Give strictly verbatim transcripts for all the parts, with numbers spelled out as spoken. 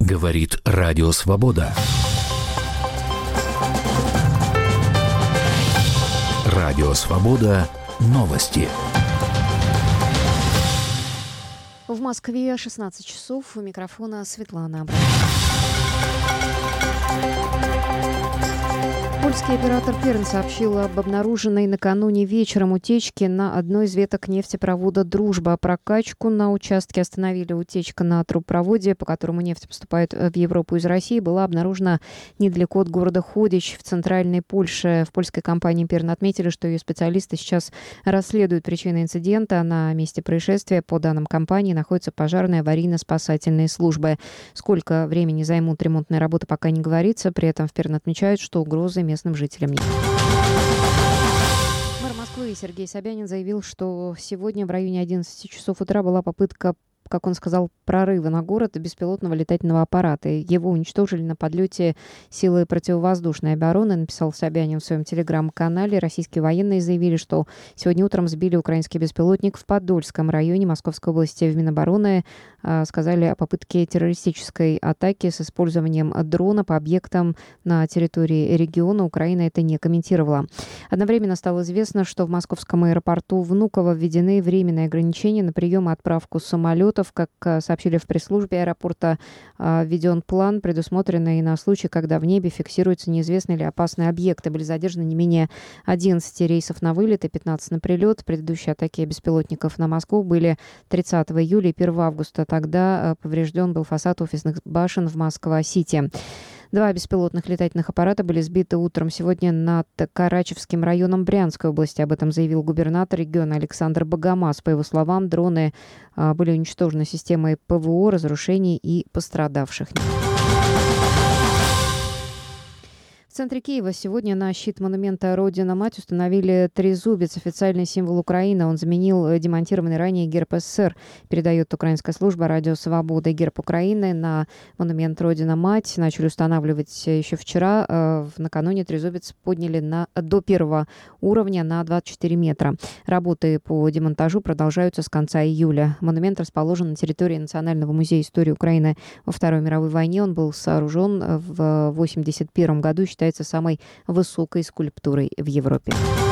Говорит Радио Свобода. Радио Свобода. Новости. В Москве шестнадцать часов. У микрофона Светлана. Польский оператор Перн сообщил об обнаруженной накануне вечером утечке на одной из веток нефтепровода «Дружба». Прокачку на участке остановили. Утечка на трубопроводе, по которому нефть поступает в Европу из России, была обнаружена недалеко от города Ходич в центральной Польше. В польской компании Перн отметили, что ее специалисты сейчас расследуют причины инцидента. На месте происшествия, по данным компании, находятся пожарные аварийно-спасательные службы. Сколько времени займут ремонтные работы, пока не говорится. При этом в Перн отмечают, что угрозы местным жителям нет. Мэр Москвы Сергей Собянин заявил, что сегодня в районе одиннадцати часов утра была попытка, как он сказал, прорыва на город беспилотного летательного аппарата. Его уничтожили на подлете силы противовоздушной обороны, написал Собянин в своем телеграм-канале. Российские военные заявили, что сегодня утром сбили украинский беспилотник в Подольском районе Московской области. В Минобороны э, сказали о попытке террористической атаки с использованием дрона по объектам на территории региона. Украина это не комментировала. Одновременно стало известно, что в московском аэропорту Внуково введены временные ограничения на прием и отправку самолетов. Как сообщили в пресс-службе аэропорта, введен план, предусмотренный на случай, когда в небе фиксируются неизвестные или опасные объекты. Были задержаны не менее одиннадцати рейсов на вылет и пятнадцати на прилет. Предыдущие атаки беспилотников на Москву были тридцатого июля и первого августа. Тогда поврежден был фасад офисных башен в Москва-Сити. Два беспилотных летательных аппарата были сбиты утром сегодня над Карачевским районом Брянской области. Об этом заявил губернатор региона Александр Богомаз. По его словам, дроны а, были уничтожены системой ПВО, разрушений и пострадавших. В центре Киева сегодня на щит монумента «Родина-мать» установили трезубец, официальный символ Украины. Он заменил демонтированный ранее герб СССР, передает украинская служба «Радио Свобода». Герб Украины на монумент «Родина-мать» начали устанавливать еще вчера. Накануне трезубец подняли на, до первого уровня на двадцать четыре метра. Работы по демонтажу продолжаются с конца июля. Монумент расположен на территории Национального музея истории Украины во Второй мировой войне. Он был сооружен в восемьдесят первом году и считается самой высокой скульптурой в Европе.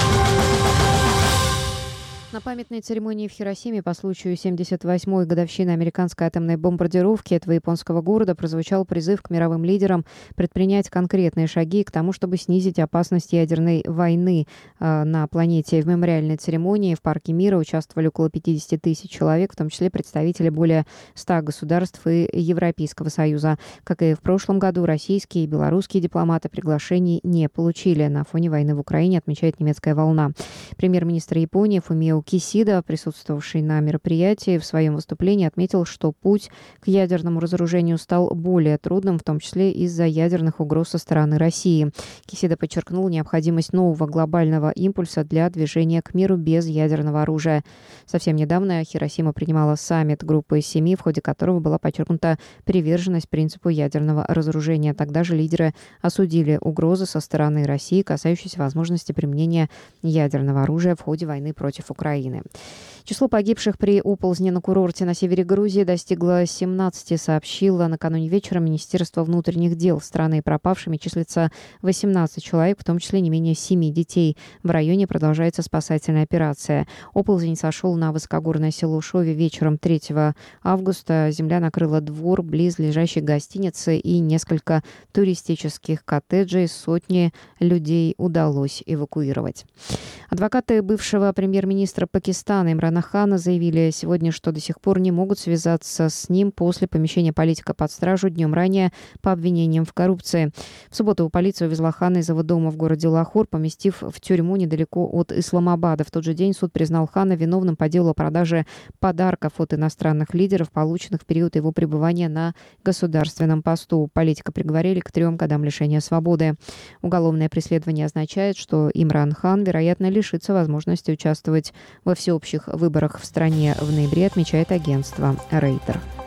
На памятной церемонии в Хиросиме по случаю семьдесят восьмой годовщины американской атомной бомбардировки этого японского города прозвучал призыв к мировым лидерам предпринять конкретные шаги к тому, чтобы снизить опасность ядерной войны э, на планете. В мемориальной церемонии в Парке мира участвовали около пятидесяти тысяч человек, в том числе представители более ста государств и Европейского Союза. Как и в прошлом году, российские и белорусские дипломаты приглашений не получили. На фоне войны в Украине, отмечает немецкая волна. Премьер-министр Японии Фумио Кисида, присутствовавший на мероприятии, в своем выступлении отметил, что путь к ядерному разоружению стал более трудным, в том числе из-за ядерных угроз со стороны России. Кисида подчеркнул необходимость нового глобального импульса для движения к миру без ядерного оружия. Совсем недавно Хиросима принимала саммит группы семи, в ходе которого была подчеркнута приверженность принципу ядерного разоружения. Тогда же лидеры осудили угрозы со стороны России, касающиеся возможности применения ядерного оружия в ходе войны против Украины. Число погибших при оползне на курорте на севере Грузии достигло семнадцати, сообщило накануне вечером Министерство внутренних дел страны. Пропавшими числится восемнадцать человек, в том числе не менее семи детей. В районе продолжается спасательная операция. Оползень сошел на высокогорное село Шови вечером третьего августа. Земля накрыла двор близ лежащей гостиницы и несколько туристических коттеджей. Сотни людей удалось эвакуировать. Адвокаты бывшего премьер-министра Пакистана Имрана Хана заявили сегодня, что до сих пор не могут связаться с ним после помещения политика под стражу днем ранее по обвинениям в коррупции. В субботу полиция увезла Хана из его дома в городе Лахор, поместив в тюрьму недалеко от Исламабада. В тот же день суд признал Хана виновным по делу о продаже подарков от иностранных лидеров, полученных в период его пребывания на государственном посту. Политика приговорили к трем годам лишения свободы. Уголовное преследование означает, что Имран Хан, вероятно, лишится возможности участвовать во всеобщих выборах в стране в ноябре, отмечает агентство Рейтер.